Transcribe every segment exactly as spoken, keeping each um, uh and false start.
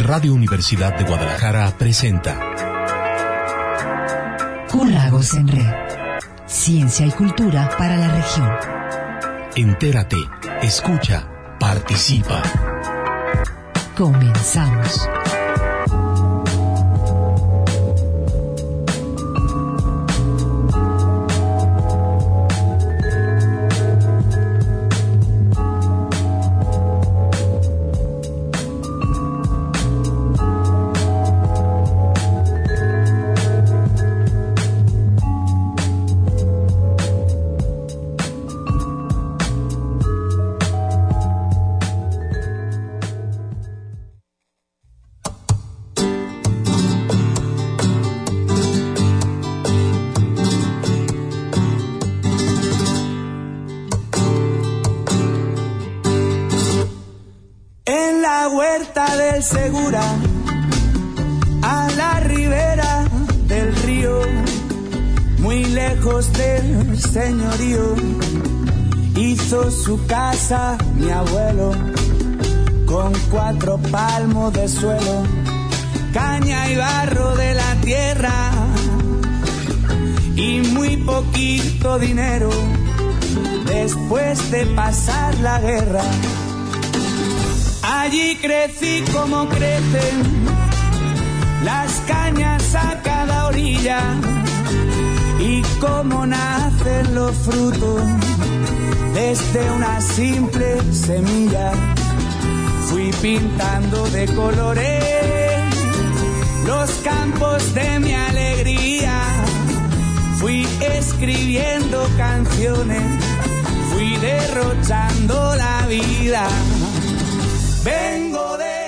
Radio Universidad de Guadalajara presenta Q-Lagos en Red. Ciencia y cultura para la región. Entérate, escucha, participa. Comenzamos. Segura, a la ribera del río, muy lejos del señorío, hizo su casa mi abuelo, con cuatro palmos de suelo, caña y barro de la tierra, y muy poquito dinero, después de pasar la guerra. Allí crecí como crecen las cañas a cada orilla y como nacen los frutos desde una simple semilla. Fui pintando de colores los campos de mi alegría, fui escribiendo canciones, fui derrochando la vida. Vengo de...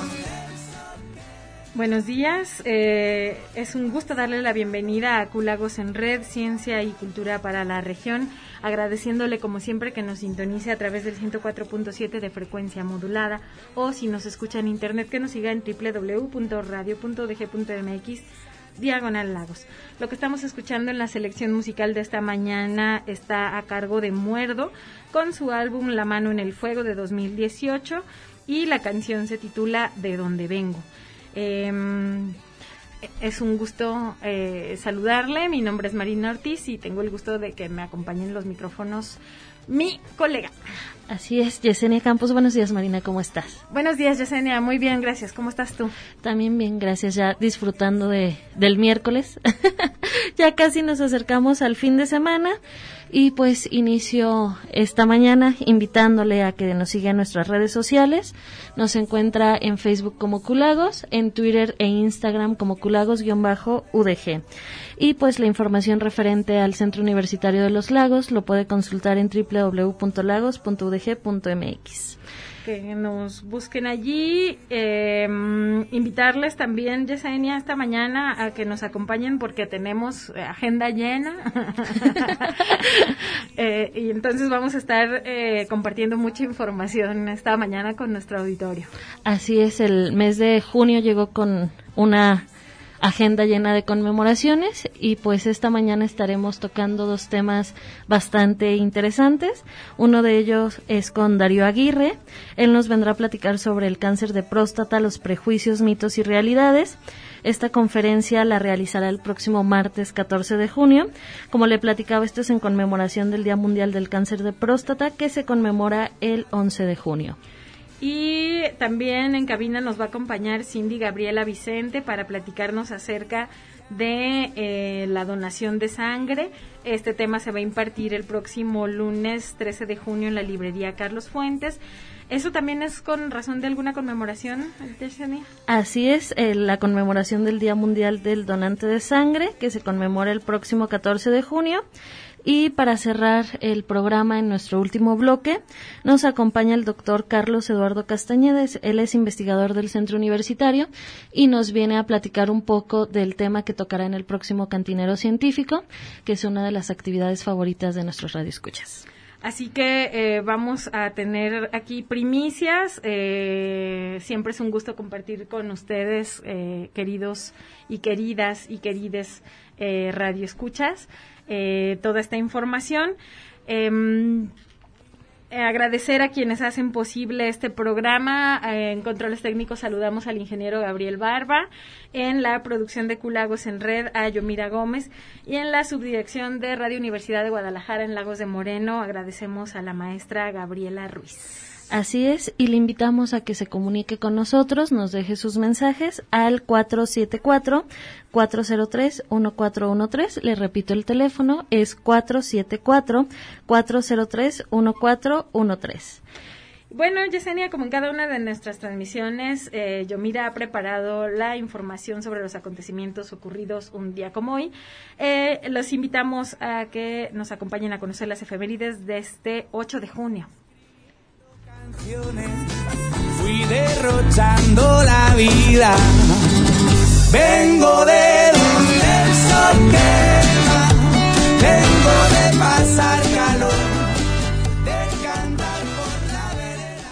Buenos días, eh, es un gusto darle la bienvenida a Q-Lagos en Red, Ciencia y Cultura para la región, agradeciéndole como siempre que nos sintonice a través del ciento cuatro punto siete de frecuencia modulada, o si nos escucha en internet que nos siga en doble u doble u doble u punto radio punto u d g punto m x diagonal Lagos. Lo que estamos escuchando en la selección musical de esta mañana está a cargo de Muerdo, con su álbum La Mano en el Fuego de dos mil dieciocho, y la canción se titula De Donde Vengo. Eh, es un gusto eh, saludarle, mi nombre es Marina Ortiz y tengo el gusto de que me acompañen en los micrófonos mi colega. Así es, Yesenia Campos. Buenos días, Marina, ¿cómo estás? Buenos días, Yesenia, muy bien, gracias. ¿Cómo estás tú? También bien, gracias, ya disfrutando de del miércoles. Ya casi nos acercamos al fin de semana y pues inicio esta mañana invitándole a que nos siga en nuestras redes sociales. Nos encuentra en Facebook como Q-Lagos, en Twitter e Instagram como Q-Lagos-U D G. Y pues la información referente al Centro Universitario de los Lagos lo puede consultar en doble u doble u doble u punto lagos punto u d g punto m x. Que nos busquen allí, eh, invitarles también, Yesenia, esta mañana a que nos acompañen porque tenemos agenda llena eh, y entonces vamos a estar eh, compartiendo mucha información esta mañana con nuestro auditorio. Así es, el mes de junio llegó con una agenda llena de conmemoraciones y pues esta mañana estaremos tocando dos temas bastante interesantes. Uno de ellos es con Darío Aguirre. Él nos vendrá a platicar sobre el cáncer de próstata, los prejuicios, mitos y realidades. Esta conferencia la realizará el próximo martes catorce de junio. Como le platicaba, esto es en conmemoración del Día Mundial del Cáncer de Próstata, que se conmemora el once de junio. Y también en cabina nos va a acompañar Cindy Gabriela Vicente para platicarnos acerca de eh, la donación de sangre. Este tema se va a impartir el próximo lunes trece de junio en la librería Carlos Fuentes. ¿Eso también es con razón de alguna conmemoración, Yesenia? Así es, eh, la conmemoración del Día Mundial del Donante de Sangre, que se conmemora el próximo catorce de junio. Y para cerrar el programa en nuestro último bloque, nos acompaña el doctor Carlos Eduardo Castañeda. Él es investigador del Centro Universitario y nos viene a platicar un poco del tema que tocará en el próximo Cantinero Científico, que es una de las actividades favoritas de nuestros radioescuchas. Así que eh, vamos a tener aquí primicias. Eh, siempre es un gusto compartir con ustedes, eh, queridos y queridas y querides eh, radioescuchas, eh, toda esta información. Eh, Eh, agradecer a quienes hacen posible este programa. Eh, en controles técnicos saludamos al ingeniero Gabriel Barba, en la producción de Culagos en Red a Yomira Gómez y en la subdirección de Radio Universidad de Guadalajara en Lagos de Moreno agradecemos a la maestra Gabriela Ruiz. Así es, y le invitamos a que se comunique con nosotros, nos deje sus mensajes al cuatro siete cuatro, cuatro cero tres, uno cuatro uno tres. Le repito, el teléfono es cuatro siete cuatro, cuatro cero tres, uno cuatro uno tres. Bueno, Yesenia, como en cada una de nuestras transmisiones, eh, Yomira ha preparado la información sobre los acontecimientos ocurridos un día como hoy. Eh, los invitamos a que nos acompañen a conocer las efemérides de este ocho de junio. Fui derrochando la vida, vengo de donde el sol quema, vengo de pasar calor, de cantar por la vereda.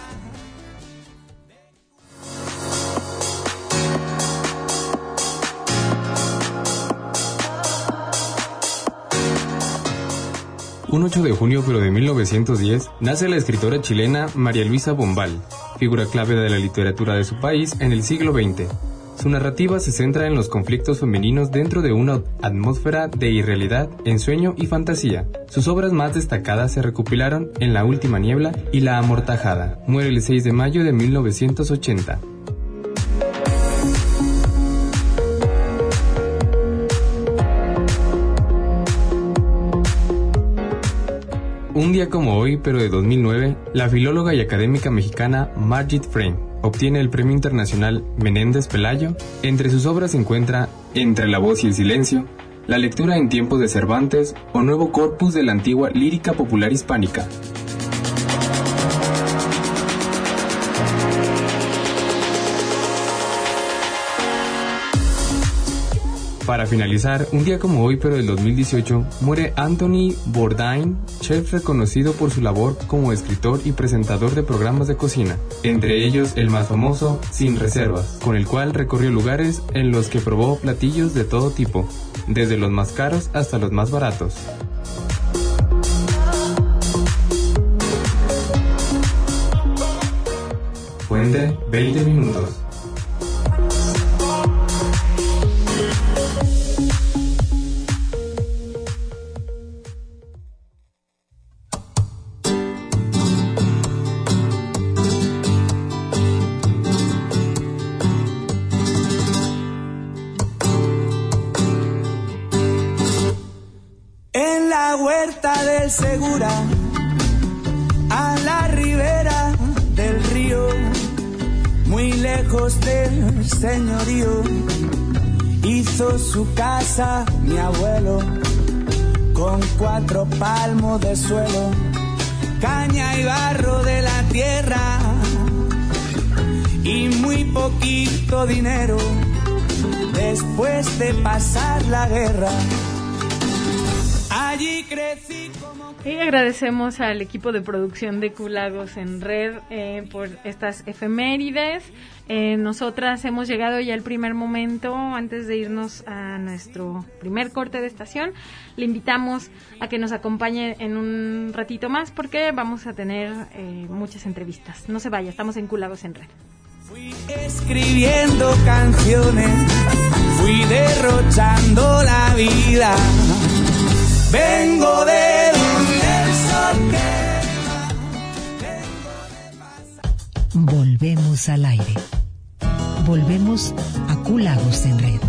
Un ocho de junio, pero de mil novecientos diez, nace la escritora chilena María Luisa Bombal, figura clave de la literatura de su país en el siglo veinte. Su narrativa se centra en los conflictos femeninos dentro de una atmósfera de irrealidad, ensueño y fantasía. Sus obras más destacadas se recopilaron en La última niebla y La amortajada. Muere el seis de mayo de mil novecientos ochenta. Un día como hoy, pero de dos mil nueve, la filóloga y académica mexicana Margit Frame obtiene el Premio Internacional Menéndez Pelayo. Entre sus obras se encuentra Entre la voz y el silencio, La lectura en tiempos de Cervantes o Nuevo corpus de la antigua lírica popular hispánica. Para finalizar, un día como hoy, pero del dos mil dieciocho, muere Anthony Bourdain, chef reconocido por su labor como escritor y presentador de programas de cocina, entre ellos el más famoso, Sin Reservas, con el cual recorrió lugares en los que probó platillos de todo tipo, desde los más caros hasta los más baratos. Fuente, veinte minutos. Segura, a la ribera del río, muy lejos del señorío, hizo su casa mi abuelo, con cuatro palmos de suelo, caña y barro de la tierra, y muy poquito dinero, después de pasar la guerra. Allí crecí como... Y agradecemos al equipo de producción de Culagos en Red eh, por estas efemérides. Eh, nosotras hemos llegado ya al primer momento, antes de irnos a nuestro primer corte de estación. Le invitamos a que nos acompañe en un ratito más porque vamos a tener eh, muchas entrevistas. No se vaya, estamos en Culagos en Red. Fui escribiendo canciones, fui derrochando la vida. Vengo de donde el sol quema, vengo de pasar. Volvemos al aire. Volvemos a Culagos en Red.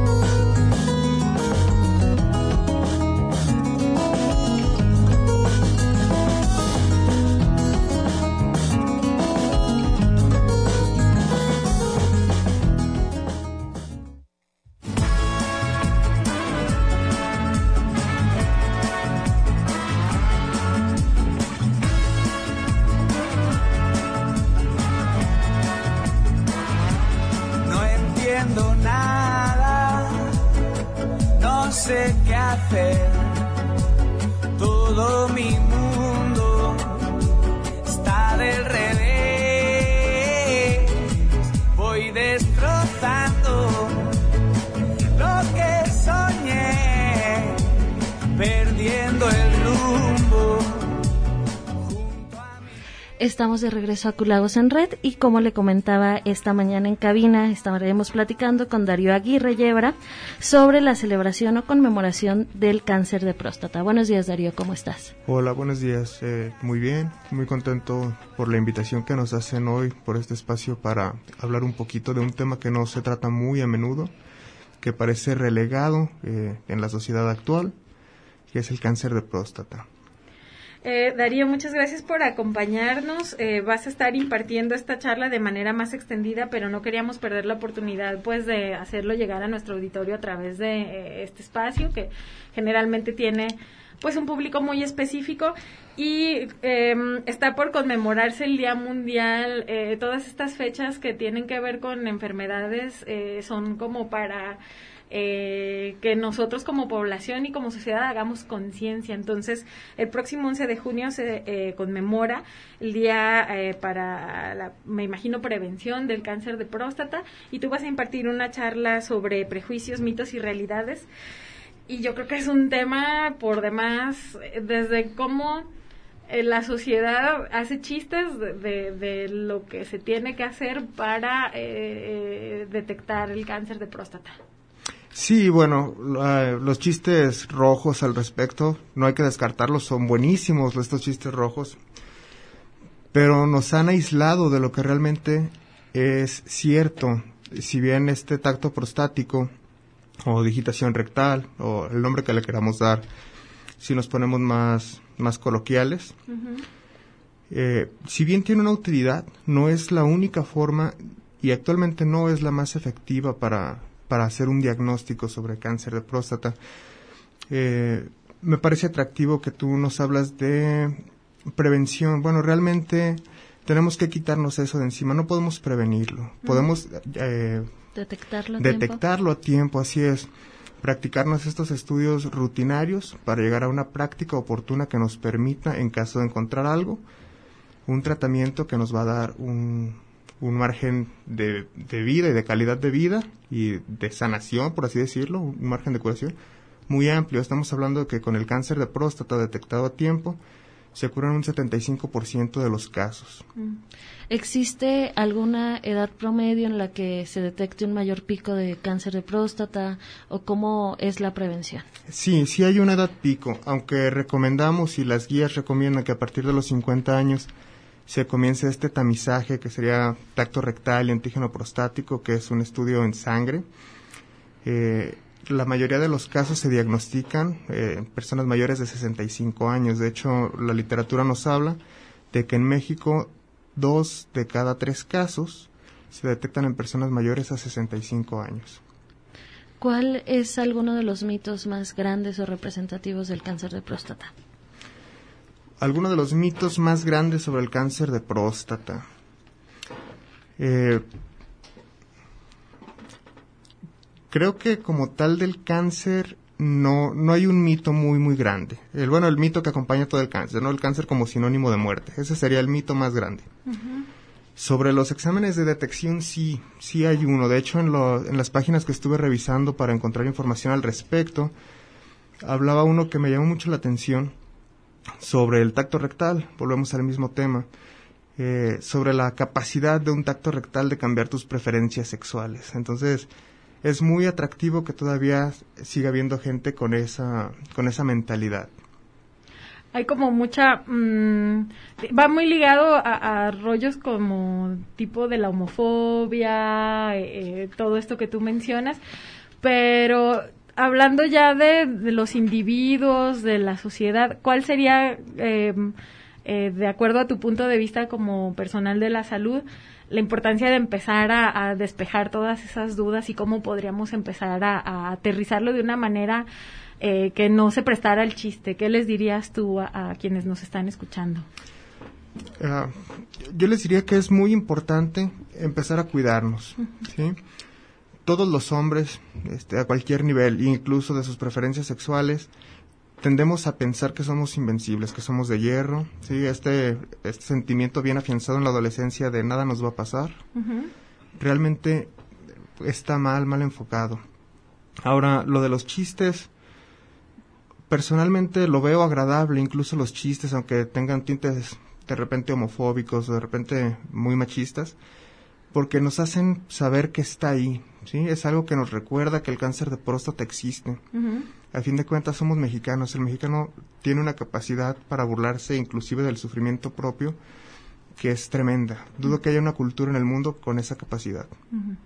Todo mi mundo está del revés. Voy destrozando lo que soñé, perdiendo el rumbo junto a mí. Estamos de regreso a Culagos en Red y como le comentaba esta mañana en cabina, estaremos platicando con Darío Aguirre Yebra sobre la celebración o conmemoración del cáncer de próstata. Buenos días, Darío, ¿cómo estás? Hola, buenos días. Eh, muy bien, muy contento por la invitación que nos hacen hoy por este espacio para hablar un poquito de un tema que no se trata muy a menudo, que parece relegado eh, en la sociedad actual, que es el cáncer de próstata. Eh, Darío, muchas gracias por acompañarnos. Eh, vas a estar impartiendo esta charla de manera más extendida, pero no queríamos perder la oportunidad, pues, de hacerlo llegar a nuestro auditorio a través de eh, este espacio que generalmente tiene, pues, un público muy específico y eh, está por conmemorarse el Día Mundial. Eh, todas estas fechas que tienen que ver con enfermedades eh, son como para Eh, que nosotros como población y como sociedad hagamos conciencia. Entonces, el próximo once de junio se eh, conmemora el día eh, para, la, me imagino, prevención del cáncer de próstata, y tú vas a impartir una charla sobre prejuicios, mitos y realidades. Y yo creo que es un tema por demás, desde cómo eh, la sociedad hace chistes de, de, de lo que se tiene que hacer para eh, detectar el cáncer de próstata. Sí, bueno, uh, los chistes rojos al respecto, no hay que descartarlos, son buenísimos estos chistes rojos, pero nos han aislado de lo que realmente es cierto. Si bien este tacto prostático o digitación rectal o el nombre que le queramos dar, si nos ponemos más, más coloquiales, uh-huh. eh, si bien tiene una utilidad, no es la única forma y actualmente no es la más efectiva para para hacer un diagnóstico sobre cáncer de próstata. Eh, me parece atractivo que tú nos hablas de prevención. Bueno, realmente tenemos que quitarnos eso de encima, no podemos prevenirlo, mm. podemos eh, detectarlo a detectarlo tiempo. a tiempo, así es, practicarnos estos estudios rutinarios para llegar a una práctica oportuna que nos permita, en caso de encontrar algo, un tratamiento que nos va a dar un un margen de, de vida y de calidad de vida y de sanación, por así decirlo, un margen de curación muy amplio. Estamos hablando de que con el cáncer de próstata detectado a tiempo se curan un setenta y cinco por ciento de los casos. ¿Existe alguna edad promedio en la que se detecte un mayor pico de cáncer de próstata o cómo es la prevención? Sí, sí hay una edad pico, aunque recomendamos y las guías recomiendan que a partir de los cincuenta años se comienza este tamizaje que sería tacto rectal y antígeno prostático, que es un estudio en sangre. Eh, la mayoría de los casos se diagnostican eh, en personas mayores de sesenta y cinco años. De hecho, la literatura nos habla de que en México dos de cada tres casos se detectan en personas mayores a sesenta y cinco años. ¿Cuál es alguno de los mitos más grandes o representativos del cáncer de próstata? Algunos de los mitos más grandes sobre el cáncer de próstata. Eh, creo que como tal del cáncer no no hay un mito muy muy grande. El bueno el mito que acompaña todo el cáncer, no el cáncer como sinónimo de muerte. Ese sería el mito más grande. Uh-huh. Sobre los exámenes de detección sí sí hay uno. De hecho en lo, en las páginas que estuve revisando para encontrar información al respecto, hablaba uno que me llamó mucho la atención. Sobre el tacto rectal, volvemos al mismo tema, eh, sobre la capacidad de un tacto rectal de cambiar tus preferencias sexuales. Entonces, es muy atractivo que todavía siga habiendo gente con esa, con esa mentalidad. Hay como mucha, mmm, va muy ligado a, a rollos como tipo de la homofobia, eh, todo esto que tú mencionas, pero hablando ya de, de los individuos, de la sociedad, ¿cuál sería, eh, eh, de acuerdo a tu punto de vista como personal de la salud, la importancia de empezar a, a despejar todas esas dudas y cómo podríamos empezar a, a aterrizarlo de una manera eh, que no se prestara al chiste? ¿Qué les dirías tú a, a quienes nos están escuchando? Uh, yo les diría que es muy importante empezar a cuidarnos, uh-huh. ¿sí? Todos los hombres, este, a cualquier nivel, incluso de sus preferencias sexuales, tendemos a pensar que somos invencibles, que somos de hierro, sí, este, este sentimiento bien afianzado en la adolescencia de nada nos va a pasar, uh-huh. realmente está mal, mal enfocado. Ahora, lo de los chistes, personalmente lo veo agradable, incluso los chistes, aunque tengan tintes de repente homofóbicos, de repente muy machistas, porque nos hacen saber que está ahí, ¿sí? Es algo que nos recuerda que el cáncer de próstata existe. Uh-huh. A fin de cuentas somos mexicanos, el mexicano tiene una capacidad para burlarse inclusive del sufrimiento propio que es tremenda. Dudo uh-huh. que haya una cultura en el mundo con esa capacidad. Uh-huh.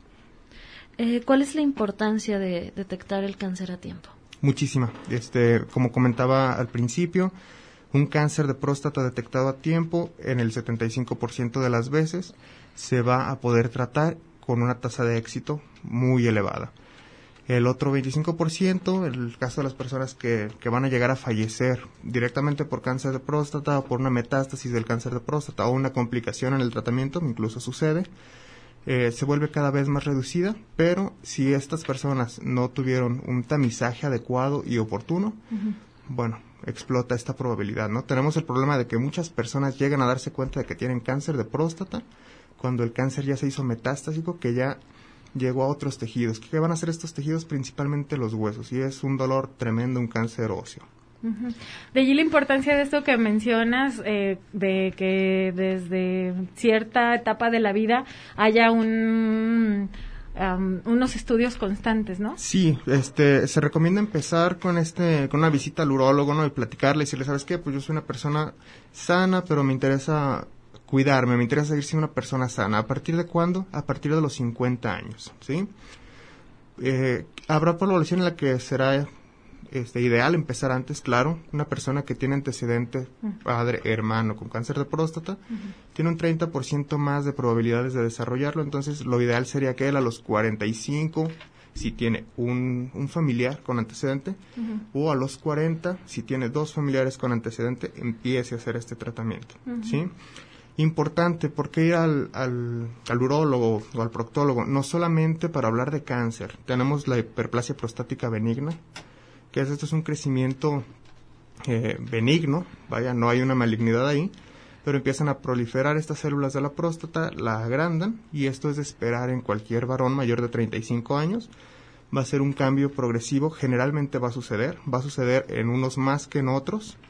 Eh, ¿Cuál es la importancia de detectar el cáncer a tiempo? Muchísima. Este, como comentaba al principio, un cáncer de próstata detectado a tiempo, en el setenta y cinco por ciento de las veces, se va a poder tratar con una tasa de éxito muy elevada. El otro veinticinco por ciento, el caso de las personas que, que van a llegar a fallecer directamente por cáncer de próstata o por una metástasis del cáncer de próstata o una complicación en el tratamiento, incluso sucede, eh, se vuelve cada vez más reducida, pero si estas personas no tuvieron un tamizaje adecuado y oportuno, uh-huh. bueno, explota esta probabilidad, ¿no? Tenemos el problema de que muchas personas llegan a darse cuenta de que tienen cáncer de próstata cuando el cáncer ya se hizo metastásico, que ya llegó a otros tejidos. ¿Qué van a hacer estos tejidos? Principalmente los huesos, y es un dolor tremendo, un cáncer óseo. Uh-huh. De allí la importancia de esto que mencionas, eh, de que desde cierta etapa de la vida haya un... Um, unos estudios constantes, ¿no? Sí, este, se recomienda empezar con este, con una visita al urólogo, ¿no? Y platicarle y decirle, ¿sabes qué? Pues yo soy una persona sana, pero me interesa cuidarme, me interesa seguir siendo una persona sana. ¿A partir de cuándo? A partir de los cincuenta años, ¿sí? Eh, habrá población en la que será este, ideal empezar antes, claro. Una persona que tiene antecedente, padre, hermano con cáncer de próstata, uh-huh. tiene un treinta por ciento más de probabilidades de desarrollarlo, entonces lo ideal sería que él a los cuarenta y cinco, si tiene un, un familiar con antecedente, uh-huh. o a los cuarenta, si tiene dos familiares con antecedente, empiece a hacer este tratamiento, uh-huh. ¿sí? Importante, porque ir al, al, al urólogo o al proctólogo, no solamente para hablar de cáncer, tenemos la hiperplasia prostática benigna, que es, esto es un crecimiento eh, benigno, vaya, no hay una malignidad ahí, pero empiezan a proliferar estas células de la próstata, la agrandan, y esto es de esperar en cualquier varón mayor de treinta y cinco años. Va a ser un cambio progresivo, generalmente va a suceder, va a suceder en unos más que en otros,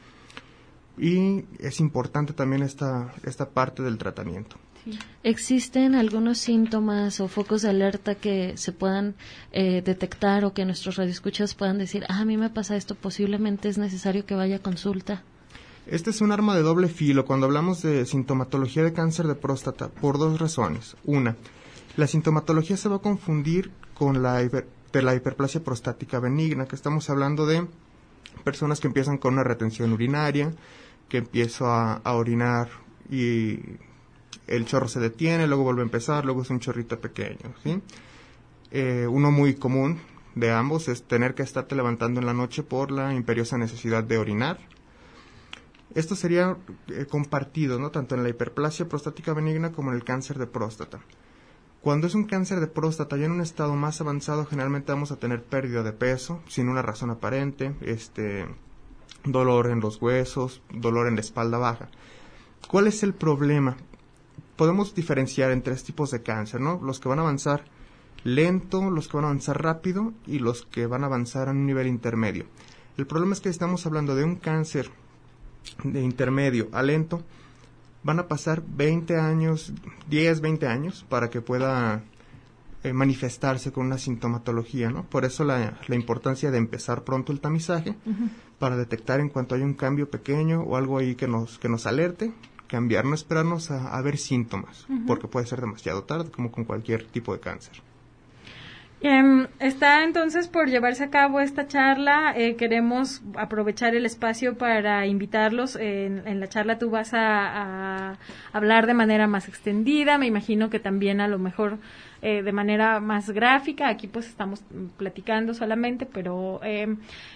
y es importante también esta, esta parte del tratamiento. ¿Existen algunos síntomas o focos de alerta que se puedan eh, detectar o que nuestros radioescuchas puedan decir, ah, a mí me pasa esto, posiblemente es necesario que vaya a consulta? Este es un arma de doble filo cuando hablamos de sintomatología de cáncer de próstata, por dos razones. Una, la sintomatología se va a confundir con la, hiper, de la hiperplasia prostática benigna, que estamos hablando de personas que empiezan con una retención urinaria, que empiezo a, a orinar y el chorro se detiene, luego vuelve a empezar, luego es un chorrito pequeño, ¿sí? Eh, uno muy común de ambos es tener que estarte levantando en la noche por la imperiosa necesidad de orinar. Esto sería eh, compartido, ¿no? Tanto en la hiperplasia prostática benigna como en el cáncer de próstata. Cuando es un cáncer de próstata ya en un estado más avanzado, generalmente vamos a tener pérdida de peso sin una razón aparente, este, dolor en los huesos, dolor en la espalda baja. ¿Cuál es el problema? Podemos diferenciar en tres tipos de cáncer, ¿no? Los que van a avanzar lento, los que van a avanzar rápido y los que van a avanzar a un nivel intermedio. El problema es que estamos hablando de un cáncer de intermedio a lento, van a pasar veinte años, diez, veinte años para que pueda eh, manifestarse con una sintomatología, ¿no? Por eso la, la importancia de empezar pronto el tamizaje, uh-huh. para detectar en cuanto haya un cambio pequeño o algo ahí que nos, que nos alerte, cambiar, no esperarnos a, a ver síntomas, uh-huh. porque puede ser demasiado tarde, como con cualquier tipo de cáncer. Eh, está entonces por llevarse a cabo esta charla. Eh, queremos aprovechar el espacio para invitarlos. Eh, en, en la charla tú vas a, a hablar de manera más extendida. Me imagino que también a lo mejor eh, de manera más gráfica. Aquí pues estamos platicando solamente, pero eh,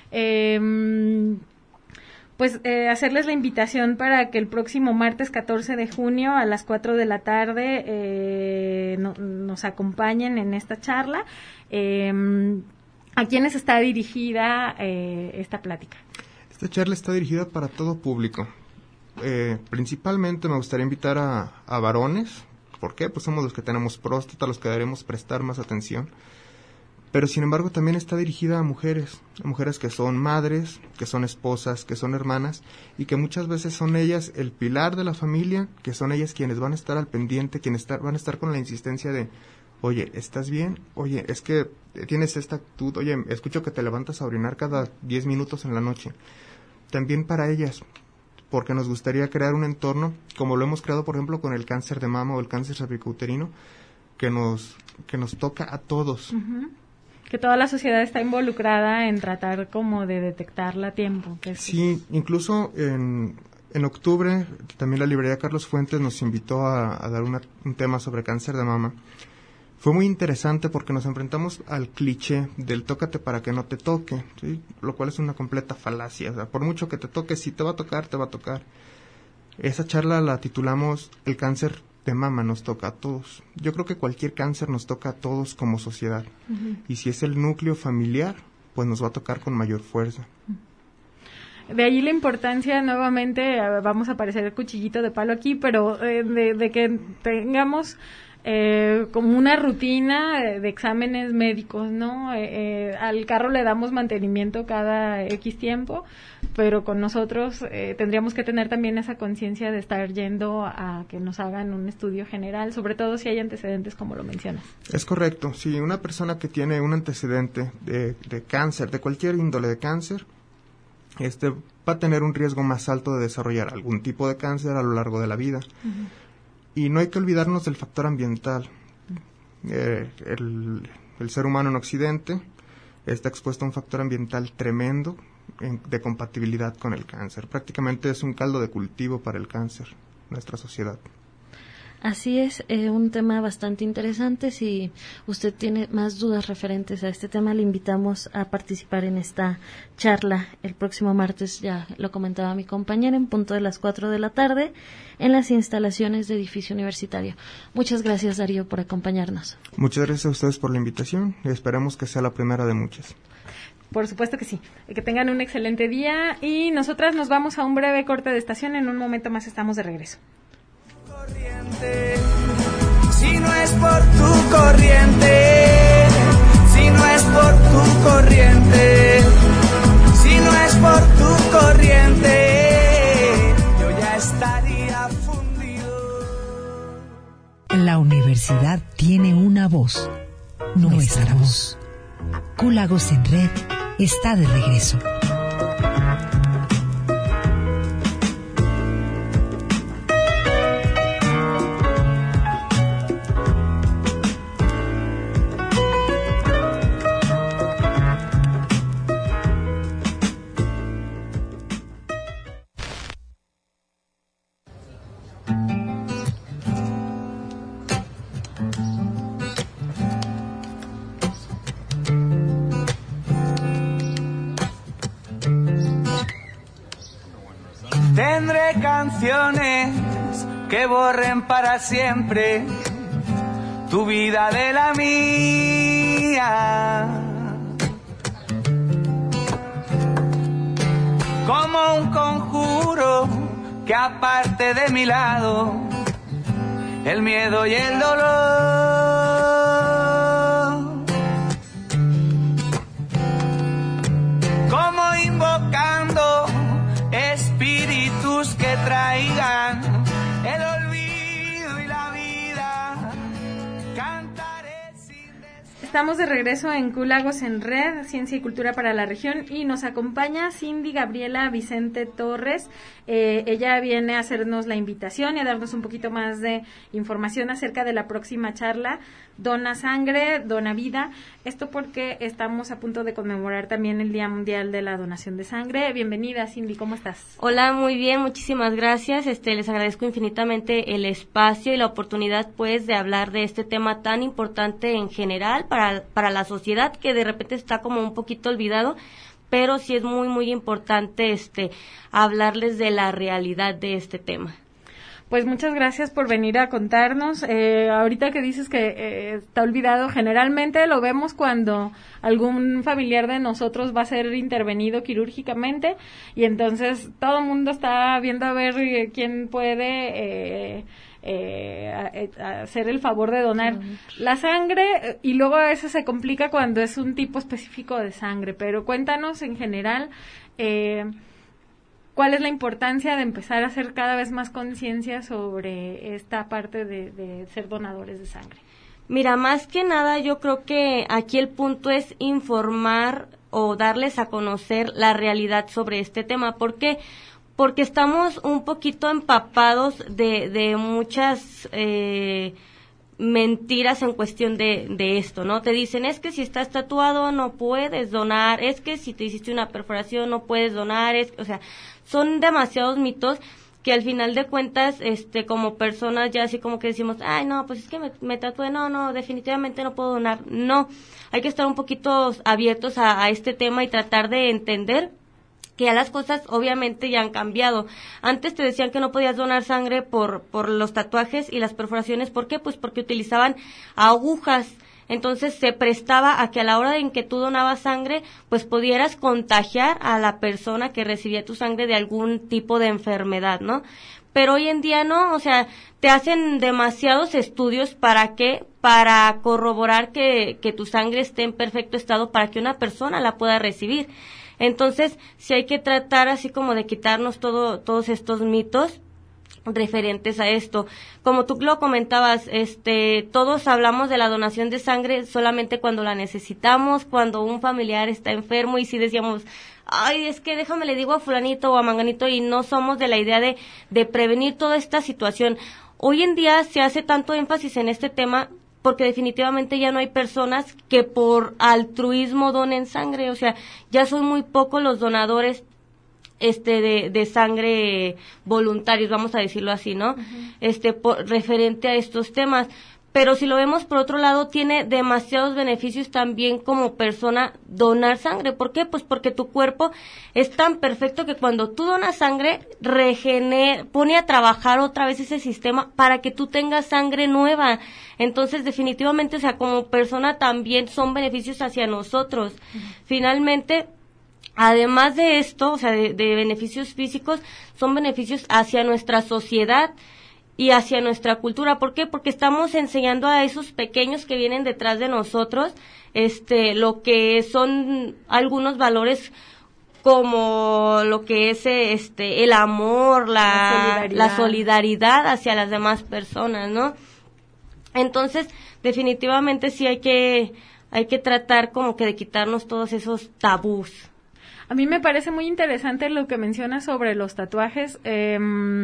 eh, pues eh, hacerles la invitación para que el próximo martes catorce de junio a las cuatro de la tarde eh, no, nos acompañen en esta charla. Eh, ¿A quiénes está dirigida eh, esta plática? Esta charla está dirigida para todo público. Eh, principalmente me gustaría invitar a, a varones. ¿Por qué? Pues somos los que tenemos próstata, los que debemos prestar más atención. pero sin embargo también está dirigida a mujeres, a mujeres que son madres, que son esposas, que son hermanas, y que muchas veces son ellas el pilar de la familia, que son ellas quienes van a estar al pendiente, quienes estar, van a estar con la insistencia de, oye, ¿estás bien? Oye, es que tienes esta actitud, oye, escucho que te levantas a orinar cada diez minutos en la noche. También para ellas, porque nos gustaría crear un entorno, como lo hemos creado, por ejemplo, con el cáncer de mama o el cáncer cervicouterino, que nos, que nos toca a todos. Uh-huh. Que toda la sociedad está involucrada en tratar como de detectarla a tiempo. Que es sí, incluso en, en octubre también la librería Carlos Fuentes nos invitó a, a dar una, un tema sobre cáncer de mama. Fue muy interesante porque nos enfrentamos al cliché del tócate para que no te toque, ¿sí? Lo cual es una completa falacia. O sea, por mucho que te toque, si te va a tocar, te va a tocar. Esa charla la titulamos El cáncer de mama nos toca a todos. Yo creo que cualquier cáncer nos toca a todos como sociedad. Uh-huh. Y si es el núcleo familiar, pues nos va a tocar con mayor fuerza. De ahí la importancia, nuevamente, vamos a parecer el cuchillito de palo aquí, pero eh, de, de que tengamos eh, como una rutina de exámenes médicos, ¿no? Eh, eh, al carro le damos mantenimiento cada X tiempo, pero con nosotros eh, tendríamos que tener también esa conciencia de estar yendo a que nos hagan un estudio general, sobre todo si hay antecedentes como lo mencionas. Es correcto, si una persona que tiene un antecedente de, de cáncer, de cualquier índole de cáncer, este va a tener un riesgo más alto de desarrollar algún tipo de cáncer a lo largo de la vida. Uh-huh. Y no hay que olvidarnos del factor ambiental. Eh, el, el ser humano en Occidente está expuesto a un factor ambiental tremendo en, de compatibilidad con el cáncer. Prácticamente es un caldo de cultivo para el cáncer, nuestra sociedad. Así es, eh, un tema bastante interesante. Si usted tiene más dudas referentes a este tema, le invitamos a participar en esta charla el próximo martes, ya lo comentaba mi compañera, en punto de las cuatro de la tarde, en las instalaciones de Edificio Universitario. Muchas gracias, Darío, por acompañarnos. Muchas gracias a ustedes por la invitación y esperamos que sea la primera de muchas. Por supuesto que sí. Que tengan un excelente día y nosotras nos vamos a un breve corte de estación. En un momento más estamos de regreso. Si no es por tu corriente, si no es por tu corriente, si no es por tu corriente, yo ya estaría fundido. La universidad tiene una voz, nuestra voz. Q Lagos en Red está de regreso. Tendré canciones que borren para siempre tu vida de la mía. Como un conjuro que aparte de mi lado el miedo y el dolor. Como invocando espíritus que traigan el olvido y la vida, cantaré sin des... Estamos de regreso en Q Lagos en Red, Ciencia y Cultura para la Región, y nos acompaña Cindy Gabriela Vicente Torres. Eh, ella viene a hacernos la invitación y a darnos un poquito más de información acerca de la próxima charla, Dona Sangre, Dona Vida. Esto porque estamos a punto de conmemorar también el Día Mundial de la Donación de Sangre. Bienvenida, Cindy, ¿cómo estás? Hola, muy bien, muchísimas gracias. Este, les agradezco infinitamente el espacio y la oportunidad, pues, de hablar de este tema tan importante en general para, para la sociedad, que de repente está como un poquito olvidado, pero sí es muy, muy importante este hablarles de la realidad de este tema. Pues muchas gracias por venir a contarnos. Eh, ahorita que dices que eh, está olvidado, generalmente lo vemos cuando algún familiar de nosotros va a ser intervenido quirúrgicamente y entonces todo el mundo está viendo a ver quién puede eh, eh, a, a hacer el favor de donar la sangre, y luego a veces se complica cuando es un tipo específico de sangre, pero cuéntanos en general eh, cuál es la importancia de empezar a hacer cada vez más conciencia sobre esta parte de, de ser donadores de sangre. Mira, más que nada yo creo que aquí el punto es informar o darles a conocer la realidad sobre este tema. ¿Por qué? Porque estamos un poquito empapados de, de muchas eh, mentiras en cuestión de, de esto, ¿no? Te dicen, es que si estás tatuado no puedes donar, es que si te hiciste una perforación no puedes donar, es, o sea, son demasiados mitos que al final de cuentas, este, como personas ya así como que decimos, ay, no, pues es que me, me tatué, no, no, definitivamente no puedo donar. No, hay que estar un poquito abiertos a, a este tema y tratar de entender que ya las cosas obviamente ya han cambiado. Antes te decían que no podías donar sangre por, por los tatuajes y las perforaciones. ¿Por qué? Pues porque utilizaban agujas. Entonces se prestaba a que a la hora en que tú donabas sangre, pues pudieras contagiar a la persona que recibía tu sangre de algún tipo de enfermedad, ¿no? Pero hoy en día no, o sea, te hacen demasiados estudios para qué, para corroborar que, que tu sangre esté en perfecto estado para que una persona la pueda recibir. Entonces, sí hay que tratar así como de quitarnos todo, todos estos mitos referentes a esto. Como tú lo comentabas, este, todos hablamos de la donación de sangre solamente cuando la necesitamos, cuando un familiar está enfermo, y si decíamos, ay, es que déjame le digo a fulanito o a manganito, y no somos de la idea de, de prevenir toda esta situación. Hoy en día se hace tanto énfasis en este tema porque definitivamente ya no hay personas que por altruismo donen sangre, o sea, ya son muy pocos los donadores este de, de sangre voluntarios, vamos a decirlo así, ¿no? Uh-huh. Este por, referente a estos temas. Pero si lo vemos por otro lado, tiene demasiados beneficios también como persona donar sangre. ¿Por qué? Pues porque tu cuerpo es tan perfecto que cuando tú donas sangre, regenera, pone a trabajar otra vez ese sistema para que tú tengas sangre nueva. Entonces, definitivamente, o sea, como persona también son beneficios hacia nosotros. Uh-huh. Finalmente, además de esto, o sea, de, de beneficios físicos, son beneficios hacia nuestra sociedad y hacia nuestra cultura. ¿Por qué? Porque estamos enseñando a esos pequeños que vienen detrás de nosotros, este, lo que son algunos valores como lo que es este el amor, la, la solidaridad. la solidaridad hacia las demás personas, ¿no? Entonces, definitivamente sí hay que hay que tratar como que de quitarnos todos esos tabús. A mí me parece muy interesante lo que mencionas sobre los tatuajes. Eh,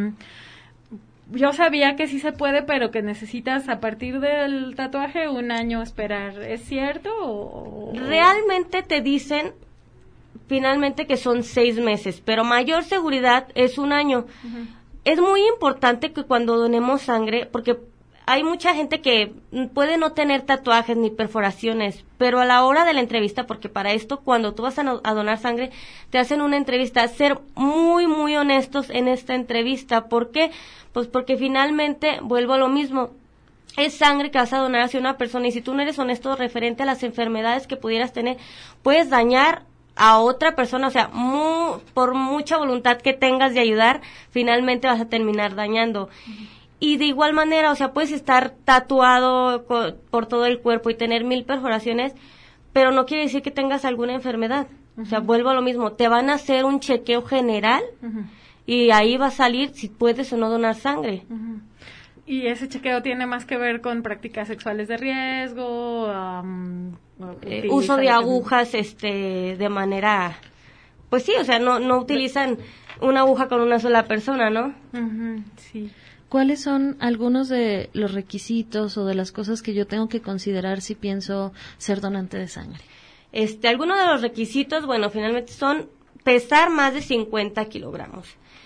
yo sabía que sí se puede, pero que necesitas a partir del tatuaje un año esperar. ¿Es cierto? O... Realmente te dicen finalmente que son seis meses, pero mayor seguridad es un año. Uh-huh. Es muy importante que cuando donemos sangre, porque hay mucha gente que puede no tener tatuajes ni perforaciones, pero a la hora de la entrevista, porque para esto, cuando tú vas a, no, a donar sangre, te hacen una entrevista, ser muy, muy honestos en esta entrevista. ¿Por qué? Pues porque finalmente, vuelvo a lo mismo, es sangre que vas a donar hacia una persona, y si tú no eres honesto referente a las enfermedades que pudieras tener, puedes dañar a otra persona, o sea, muy, por mucha voluntad que tengas de ayudar, finalmente vas a terminar dañando. Uh-huh. Y de igual manera, o sea, puedes estar tatuado co- por todo el cuerpo y tener mil perforaciones, pero no quiere decir que tengas alguna enfermedad. Uh-huh. O sea, vuelvo a lo mismo, te van a hacer un chequeo general, uh-huh, y ahí va a salir si puedes o no donar sangre. Uh-huh. Y ese chequeo tiene más que ver con prácticas sexuales de riesgo, um, eh, uso de agujas, este, de manera, pues sí, o sea, no no utilizan una aguja con una sola persona, ¿no? Uh-huh, sí. ¿Cuáles son algunos de los requisitos o de las cosas que yo tengo que considerar si pienso ser donante de sangre? Este, algunos de los requisitos, bueno, finalmente son pesar más de cincuenta kilogramos.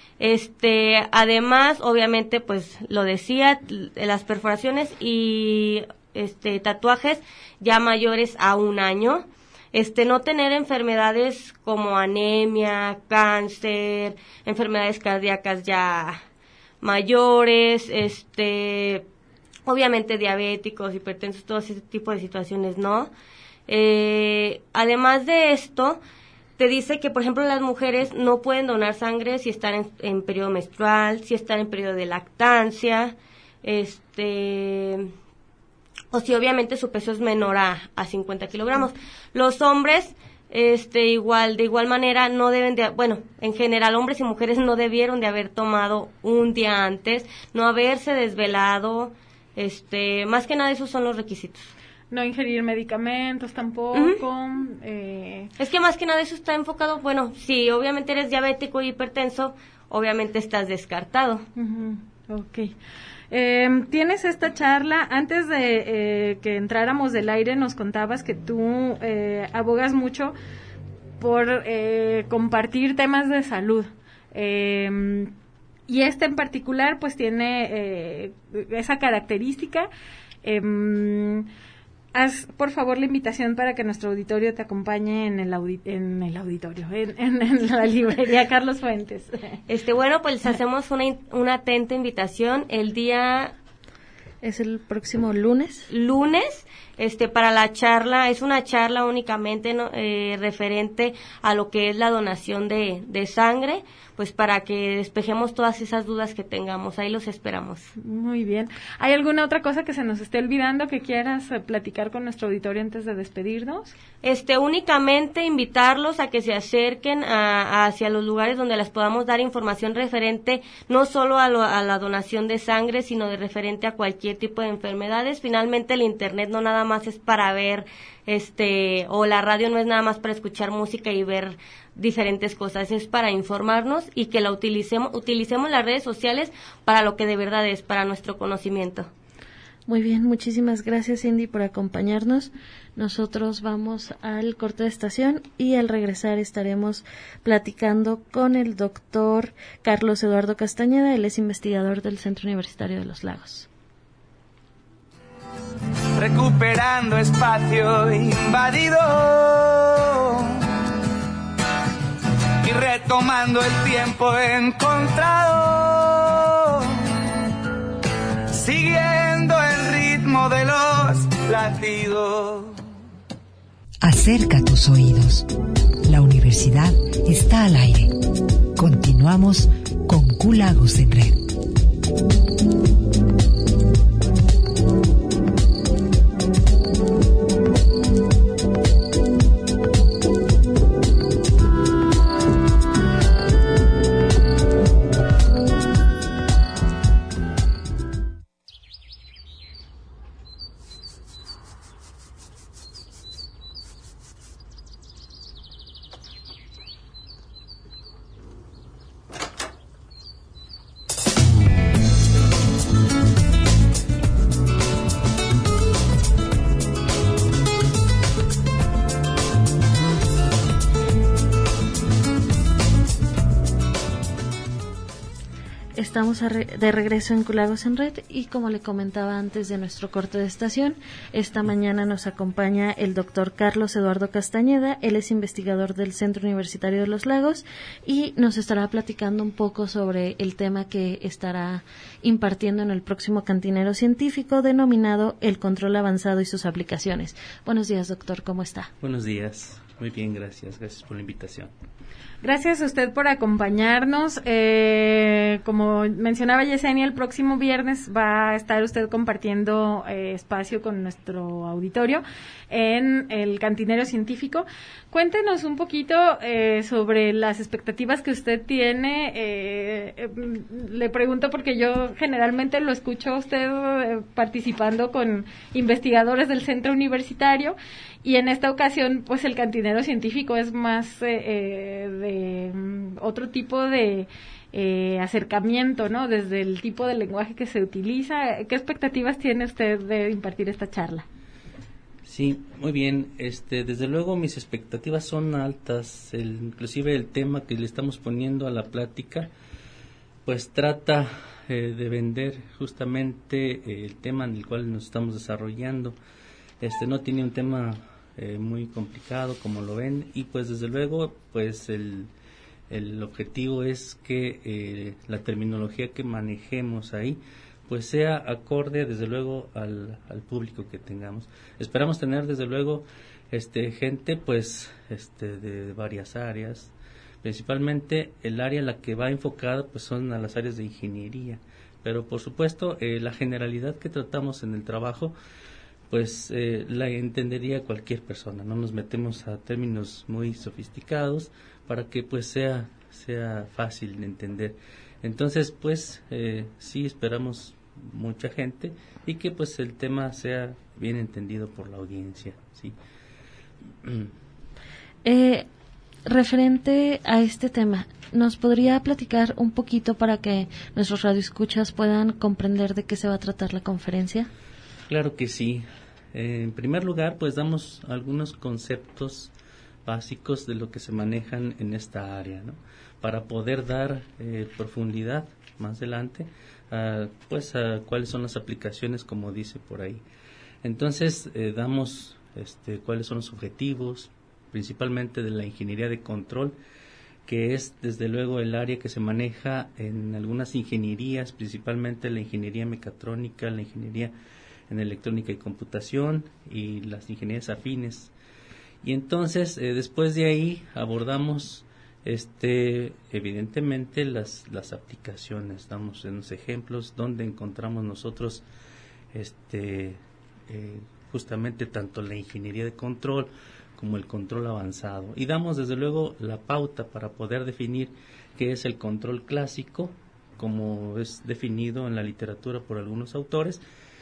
Este, además, obviamente, pues, lo decía, las perforaciones y, este, tatuajes ya mayores a un año. Este, no tener enfermedades como anemia, cáncer, enfermedades cardíacas ya mayores, este, obviamente diabéticos, hipertensos, todo ese tipo de situaciones, ¿no? Eh, además de esto, te dice que, por ejemplo, las mujeres no pueden donar sangre si están en, en periodo menstrual, si están en periodo de lactancia, este, o si obviamente su peso es menor a, a cincuenta kilogramos. Los hombres, este, igual, de igual manera, no deben de, bueno, en general, hombres y mujeres no debieron de haber tomado un día antes, no haberse desvelado, este, más que nada esos son los requisitos. No ingerir medicamentos tampoco. Uh-huh. eh... Es que más que nada eso está enfocado, bueno, si obviamente eres diabético y hipertenso, obviamente estás descartado. Uh-huh. Ok. Eh, tienes esta charla, antes de eh, que entráramos del aire nos contabas que tú eh, abogas mucho por eh, compartir temas de salud. Eh, y este en particular pues tiene eh, esa característica. Eh, Haz, por favor, la invitación para que nuestro auditorio te acompañe en el, audi- en el auditorio, en, en, en la librería Carlos Fuentes. Este, bueno, pues hacemos una, una atenta invitación el día... ¿Es el próximo lunes? Lunes, este, para la charla, es una charla únicamente ¿no? eh, referente a lo que es la donación de, de sangre, pues para que despejemos todas esas dudas que tengamos, ahí los esperamos. Muy bien. ¿Hay alguna otra cosa que se nos esté olvidando que quieras eh, platicar con nuestro auditorio antes de despedirnos? Este, únicamente invitarlos a que se acerquen a, a hacia los lugares donde les podamos dar información referente no solo a, lo, a la donación de sangre, sino de referente a cualquier tipo de enfermedades. Finalmente el internet no nada más es para ver, este, o la radio no es nada más para escuchar música y ver diferentes cosas, es para informarnos y que la utilicemos, utilicemos las redes sociales para lo que de verdad es, para nuestro conocimiento. Muy bien, muchísimas gracias Cindy por acompañarnos. Nosotros vamos al corte de estación y al regresar estaremos platicando con el doctor Carlos Eduardo Castañeda, él es investigador del Centro Universitario de los Lagos. Recuperando espacio invadido y retomando el tiempo encontrado, siguiendo el ritmo de los latidos. Acerca tus oídos. La universidad está al aire. Continuamos con Q Lagos en Red. Estamos de regreso en Q Lagos en Red y como le comentaba antes de nuestro corte de estación, esta mañana nos acompaña el doctor Carlos Eduardo Castañeda, él es investigador del Centro Universitario de los Lagos y nos estará platicando un poco sobre el tema que estará impartiendo en el próximo cantinero científico denominado El Control Avanzado y sus aplicaciones. Buenos días, doctor, ¿cómo está? Buenos días, muy bien, gracias, gracias por la invitación. Gracias a usted por acompañarnos. Eh, como mencionaba Yesenia, el próximo viernes va a estar usted compartiendo eh, espacio con nuestro auditorio en el Cantinero Científico. Cuéntenos un poquito eh, sobre las expectativas que usted tiene. Eh, eh, le pregunto porque yo generalmente lo escucho a usted eh, participando con investigadores del centro universitario. Y en esta ocasión, pues el Cantinero Científico es más eh, eh, de um, otro tipo de eh, acercamiento, ¿no? Desde el tipo de lenguaje que se utiliza. ¿Qué expectativas tiene usted de impartir esta charla? Sí, muy bien. Este, desde luego mis expectativas son altas. El, inclusive el tema que le estamos poniendo a la plática, pues trata eh, de vender justamente eh, el tema en el cual nos estamos desarrollando. Este, no tiene un tema Eh, muy complicado como lo ven y pues desde luego pues el, el objetivo es que eh, la terminología que manejemos ahí pues sea acorde desde luego al, al público que tengamos. Esperamos tener desde luego este gente pues este de varias áreas, principalmente el área a la que va enfocada pues son a las áreas de ingeniería, pero por supuesto eh, la generalidad que tratamos en el trabajo pues eh, la entendería cualquier persona, no nos metemos a términos muy sofisticados para que pues sea sea fácil de entender. Entonces pues eh, sí esperamos mucha gente y que pues el tema sea bien entendido por la audiencia, sí. Eh, referente a este tema, ¿nos podría platicar un poquito para que nuestros radioescuchas puedan comprender de qué se va a tratar la conferencia? Claro que sí. Eh, en primer lugar, pues damos algunos conceptos básicos de lo que se manejan en esta área, ¿no? Para poder dar eh, profundidad más adelante, a, pues a cuáles son las aplicaciones, como dice por ahí. Entonces, eh, damos este, cuáles son los objetivos, principalmente de la ingeniería de control, que es desde luego el área que se maneja en algunas ingenierías, principalmente la ingeniería mecatrónica, la ingeniería en electrónica y computación y las ingenierías afines. Y entonces, eh, después de ahí abordamos este evidentemente las las aplicaciones, damos unos ejemplos donde encontramos nosotros este eh, justamente tanto la ingeniería de control como el control avanzado, y damos desde luego la pauta para poder definir qué es el control clásico, como es definido en la literatura por algunos autores,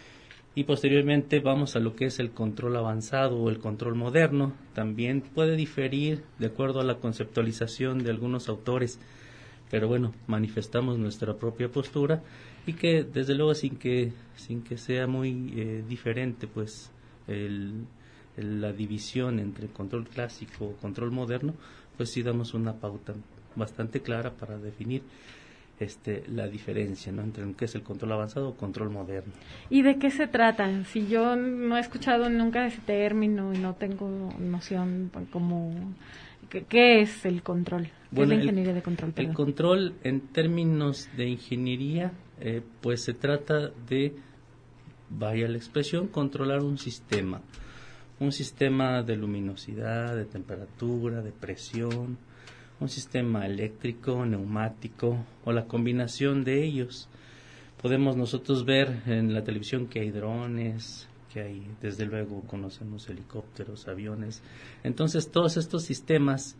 y posteriormente vamos a lo que es el control avanzado o el control moderno. También puede diferir de acuerdo a la conceptualización de algunos autores, pero bueno, manifestamos nuestra propia postura y que desde luego sin que sin que sea muy eh, diferente pues el, el, la división entre control clásico o control moderno, pues sí damos una pauta bastante clara para definir Este, la diferencia, ¿no?, entre lo que es el control avanzado o control moderno. ¿Y de qué se trata? Si yo no he escuchado nunca ese término y no tengo noción como ¿qué, qué es el control? ¿Qué bueno, es la ingeniería el, de control? Perdón. El control en términos de ingeniería, eh, pues se trata de, vaya la expresión, controlar un sistema, un sistema de luminosidad, de temperatura, de presión, un sistema eléctrico, neumático o la combinación de ellos. Podemos nosotros ver en la televisión que hay drones, que hay, desde luego conocemos helicópteros, aviones. Entonces todos estos sistemas,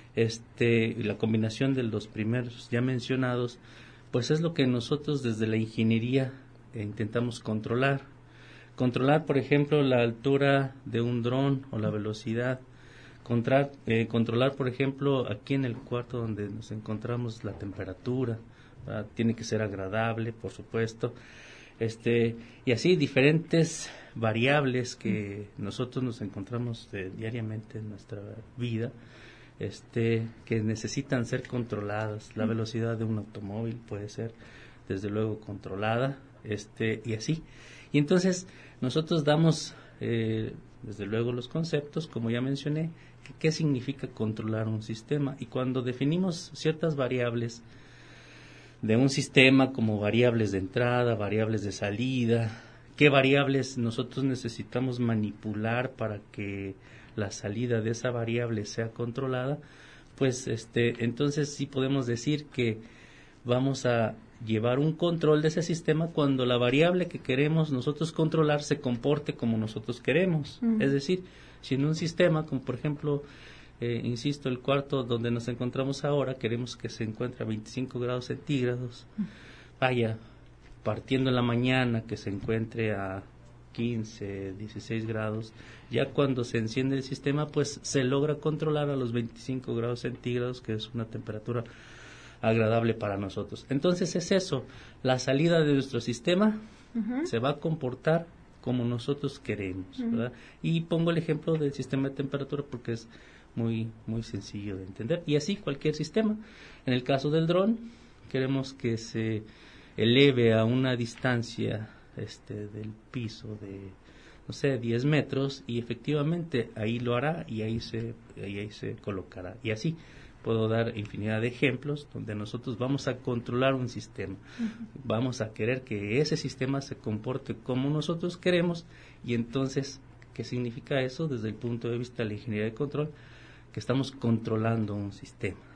este, la combinación de los primeros ya mencionados, pues es lo que nosotros desde la ingeniería eh, intentamos controlar. Controlar, por ejemplo, la altura de un dron o la velocidad. Controlar, eh, controlar, por ejemplo, aquí en el cuarto donde nos encontramos la temperatura, ¿verdad? Tiene que ser agradable, por supuesto, este y así diferentes variables que nosotros nos encontramos eh, diariamente en nuestra vida, este que necesitan ser controladas. La velocidad de un automóvil puede ser, desde luego, controlada, este y así. Y entonces nosotros damos eh, desde luego los conceptos, como ya mencioné, qué significa controlar un sistema, y cuando definimos ciertas variables de un sistema como variables de entrada, variables de salida, qué variables nosotros necesitamos manipular para que la salida de esa variable sea controlada, pues este entonces sí podemos decir que vamos a llevar un control de ese sistema cuando la variable que queremos nosotros controlar se comporte como nosotros queremos. Uh-huh. Es decir, si en un sistema, como por ejemplo, eh, insisto, el cuarto donde nos encontramos ahora, queremos que se encuentre a veinticinco grados centígrados, uh-huh. vaya, partiendo en la mañana que se encuentre a quince, dieciséis grados, ya cuando se enciende el sistema, pues se logra controlar a los veinticinco grados centígrados, que es una temperatura agradable para nosotros. Entonces es eso, la salida de nuestro sistema uh-huh. se va a comportar como nosotros queremos, uh-huh. ¿verdad? Y pongo el ejemplo del sistema de temperatura porque es muy muy sencillo de entender, y así cualquier sistema. En el caso del dron, queremos que se eleve a una distancia este del piso de, no sé, diez metros, y efectivamente ahí lo hará y ahí se, ahí, ahí se colocará, y así. Puedo dar infinidad de ejemplos donde nosotros vamos a controlar un sistema. Uh-huh. Vamos a querer que ese sistema se comporte como nosotros queremos, y entonces, ¿qué significa eso desde el punto de vista de la ingeniería de control? Que estamos controlando un sistema.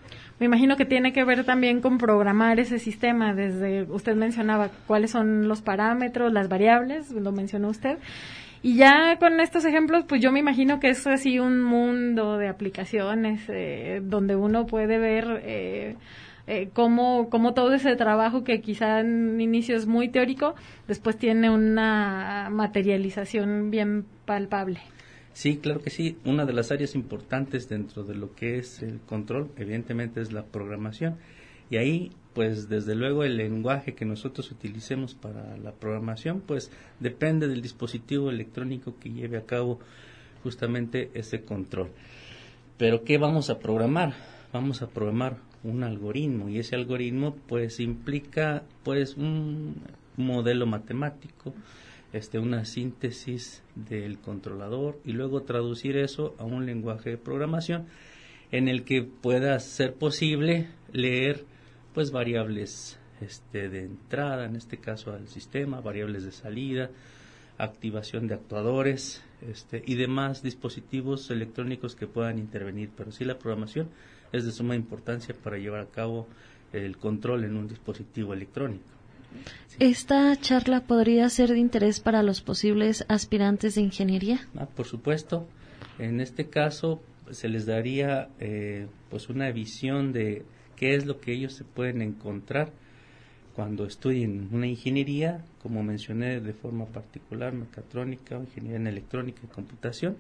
Me imagino que tiene que ver también con programar ese sistema, desde, usted mencionaba cuáles son los parámetros, las variables, lo mencionó usted, y ya con estos ejemplos, pues yo me imagino que es así un mundo de aplicaciones eh, donde uno puede ver eh, eh, cómo, cómo todo ese trabajo que quizá en inicio es muy teórico, después tiene una materialización bien palpable. Sí, claro que sí. Una de las áreas importantes dentro de lo que es el control, evidentemente, es la programación. Y ahí, pues, desde luego, el lenguaje que nosotros utilicemos para la programación, pues, depende del dispositivo electrónico que lleve a cabo justamente ese control. Pero, ¿qué vamos a programar? Vamos a programar un algoritmo, y ese algoritmo, pues, implica, pues, un modelo matemático, Este, una síntesis del controlador y luego traducir eso a un lenguaje de programación en el que pueda ser posible leer pues variables este, de entrada, en este caso al sistema, variables de salida, activación de actuadores este, y demás dispositivos electrónicos que puedan intervenir. Pero sí, la programación es de suma importancia para llevar a cabo el control en un dispositivo electrónico. Sí. ¿Esta charla podría ser de interés para los posibles aspirantes de ingeniería? Ah, por supuesto. En este caso se les daría eh, pues una visión de qué es lo que ellos se pueden encontrar cuando estudien una ingeniería, como mencioné de forma particular, mecatrónica, ingeniería en electrónica y computación,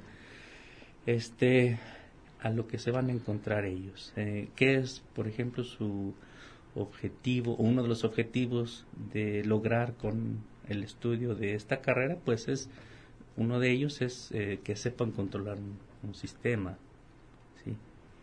este, a lo que se van a encontrar ellos. Eh, ¿Qué es, por ejemplo, su objetivo o uno de los objetivos de lograr con el estudio de esta carrera? Pues es uno de ellos es eh, que sepan controlar un, un sistema. Sí.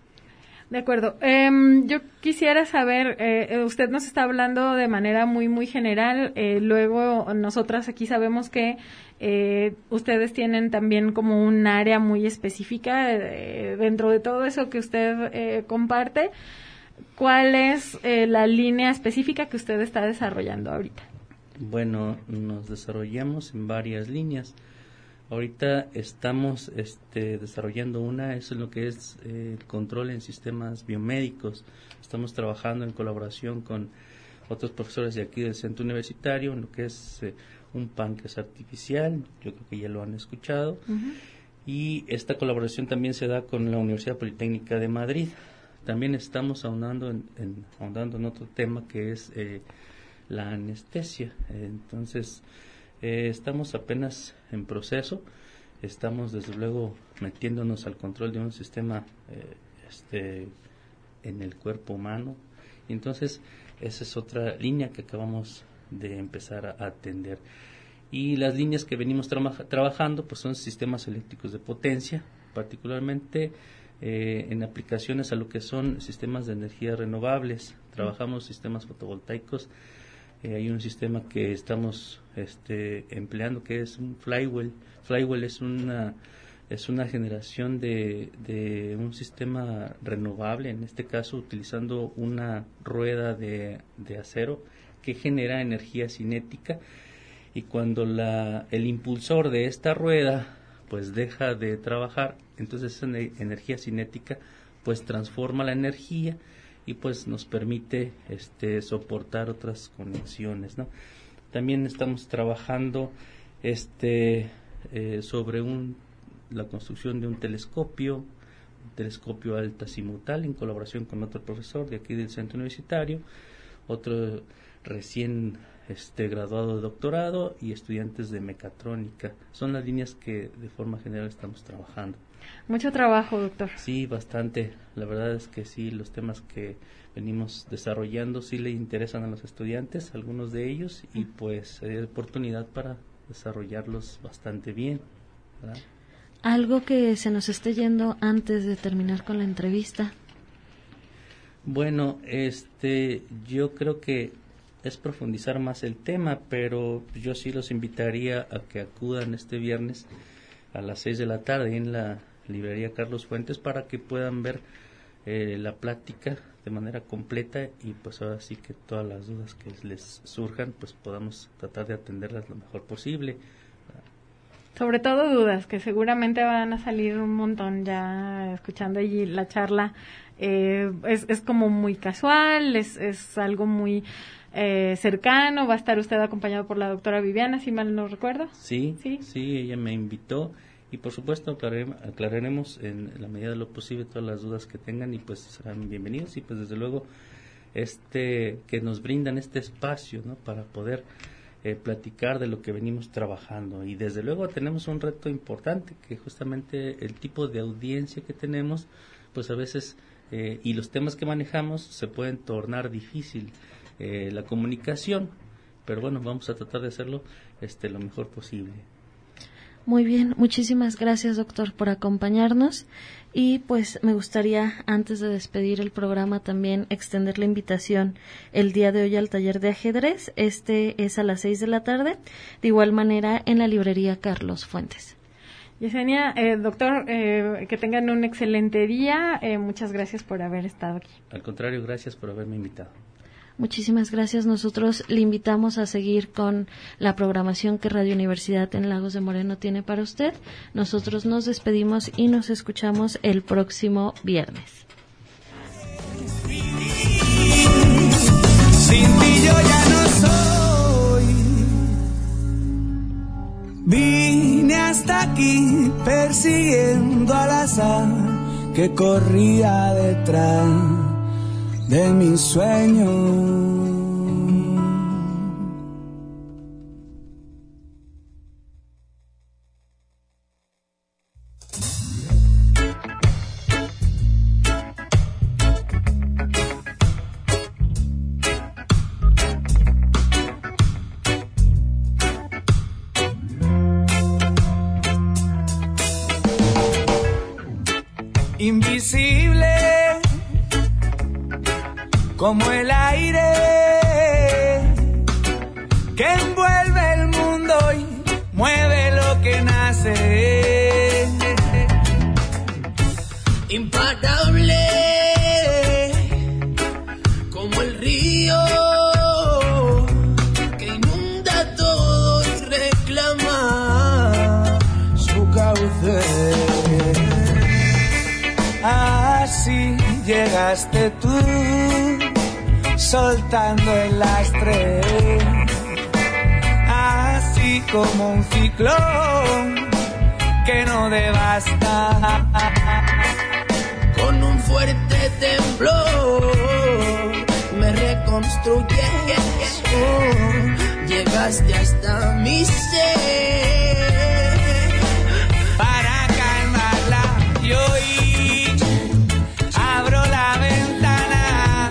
De acuerdo. Eh, yo quisiera saber, eh, usted nos está hablando de manera muy, muy general. Eh, luego, nosotras aquí sabemos que eh, ustedes tienen también como un área muy específica eh, dentro de todo eso que usted eh, comparte. ¿Cuál es eh, la línea específica que usted está desarrollando ahorita? Bueno, nos desarrollamos en varias líneas. Ahorita estamos este, desarrollando una, es lo que es eh, el control en sistemas biomédicos. Estamos trabajando en colaboración con otros profesores de aquí del centro universitario, en lo que es eh, un páncreas artificial, yo creo que ya lo han escuchado. Uh-huh. Y esta colaboración también se da con la Universidad Politécnica de Madrid. También estamos ahondando en, en, ahondando en otro tema que es eh, la anestesia. Entonces, eh, estamos apenas en proceso. Estamos, desde luego, metiéndonos al control de un sistema eh, este, en el cuerpo humano. Y entonces, esa es otra línea que acabamos de empezar a atender. Y las líneas que venimos tra- trabajando pues son sistemas eléctricos de potencia, particularmente Eh, en aplicaciones a lo que son sistemas de energías renovables. Trabajamos sistemas fotovoltaicos. Eh, hay un sistema que estamos este, empleando que es un flywheel. Flywheel es una es una generación de, de un sistema renovable, en este caso utilizando una rueda de, de acero que genera energía cinética, y cuando la el impulsor de esta rueda pues deja de trabajar, entonces esa energía cinética pues transforma la energía y pues nos permite este soportar otras conexiones, ¿no? También estamos trabajando este eh, sobre un la construcción de un telescopio, un telescopio alta-azimutal en colaboración con otro profesor de aquí del centro universitario, otro recién este graduado de doctorado y estudiantes de mecatrónica. Son las líneas que de forma general estamos trabajando. Mucho trabajo, doctor. Sí, bastante. La verdad es que sí, los temas que venimos desarrollando sí le interesan a los estudiantes, algunos de ellos, y pues hay oportunidad para desarrollarlos bastante bien, ¿verdad? Algo que se nos esté yendo antes de terminar con la entrevista. Bueno, este, yo creo que es profundizar más el tema, pero yo sí los invitaría a que acudan este viernes a las seis de la tarde en la librería Carlos Fuentes para que puedan ver eh, la plática de manera completa, y pues ahora sí que todas las dudas que les surjan pues podamos tratar de atenderlas lo mejor posible. Sobre todo dudas, que seguramente van a salir un montón ya escuchando allí la charla Eh, es, es como muy casual, es, es algo muy eh, cercano. Va a estar usted acompañado por la doctora Viviana, si mal no recuerdo. Sí, sí, sí, ella me invitó y por supuesto aclararemos, aclararemos en la medida de lo posible todas las dudas que tengan y pues serán bienvenidos y pues desde luego este que nos brindan este espacio, ¿no? Para poder eh, platicar de lo que venimos trabajando y desde luego tenemos un reto importante que justamente el tipo de audiencia que tenemos pues a veces eh, y los temas que manejamos se pueden tornar difícil eh, la comunicación, pero bueno, vamos a tratar de hacerlo este lo mejor posible. Muy bien, muchísimas gracias, doctor, por acompañarnos. Y pues me gustaría, antes de despedir el programa, también extender la invitación el día de hoy al taller de ajedrez. Este es a las seis de la tarde, de igual manera en la librería Carlos Fuentes. Yesenia, eh, doctor, eh, que tengan un excelente día. Eh, muchas gracias por haber estado aquí. Al contrario, gracias por haberme invitado. Muchísimas gracias. Nosotros le invitamos a seguir con la programación que Radio Universidad en Lagos de Moreno tiene para usted. Nosotros nos despedimos y nos escuchamos el próximo viernes. Sin ti yo ya no soy. Vine hasta aquí persiguiendo al azar que corría detrás de mis sueños. Invisible como el aire que envuelve el mundo y mueve lo que nace. Imparable como el río que inunda todo y reclama su cauce. Así llegaste tú, soltando el lastre, así como un ciclón que no devasta. Con un fuerte temblor me reconstruyes, oh, llegaste hasta mi ser para calmarla y hoy abro la ventana,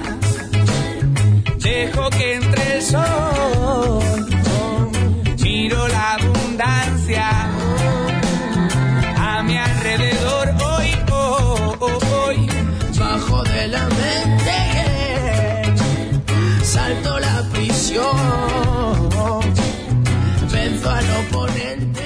dejo que entre el sol, miro la abundancia a mi alrededor hoy, oh, oh, hoy, bajo de la mente, salto la prisión, venzo al oponente.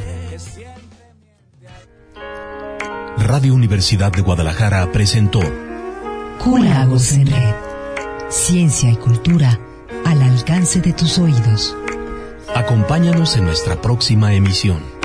Radio Universidad de Guadalajara presentó Q Lagos en Red. Ciencia y cultura al alcance de tus oídos. Acompáñanos en nuestra próxima emisión.